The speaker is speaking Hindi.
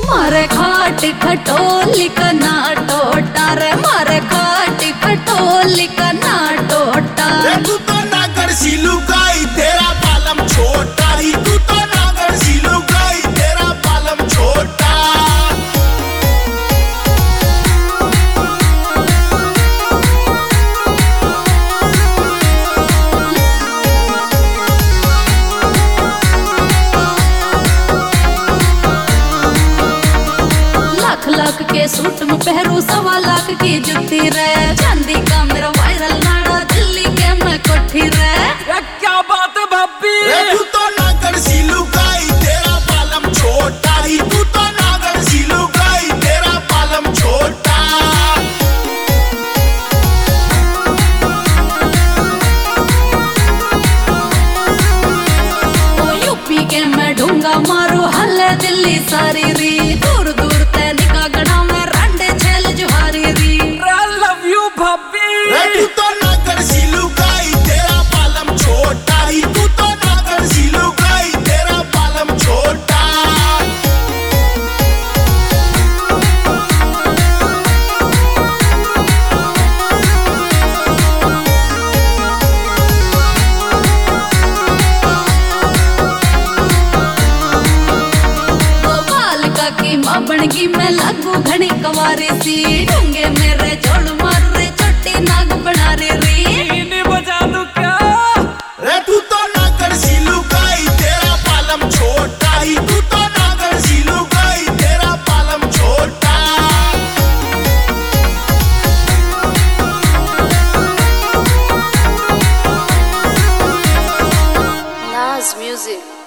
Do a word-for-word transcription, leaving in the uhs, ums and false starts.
मारे खाट खटोली कना टोटा रे, मारे खाट खटोली कना टोटा। तू तो नागर सिलू गाई तेरा पालम छोटा ही, तू तो नागर सिलू गाई तेरा पालम छोटा। लाख लाख के सूट में पहरू सवा लाख की जुत्ती रे, चांदी का मेरा वायरल नाड़ा दिल्ली के मैं कोठी रे। क्या बात है भाभी। तू तो नागर सिलू गाई तेरा पालम छोटा ही, तू तो नागर सिलू गाई तेरा पालम छोटा। ओ यूपी के मैं ढूंगा मारू हल्ले दिल्ली सारी री, दूर दूर ते निका गढ़ा में रंडे छेल जुहारी री। I love you भाभी। तू तो नागर सिलू गाई तेरा पालम छोटा ही, तू तो नागर सिलू गाई तेरा पालम छोटा। गोपाल का की मां बनगी मैं लागू घनी कवारी सी, ढूंगे मेरे जोड़ मार रे छोटी नाग बना रे री। इन्हें बजा दूं क्या। रे तू तो नागर सिलू गाई तेरा पालम छोटा ही, तू तो नागर सिलू गाई तेरा पालम छोटा। Nas Music.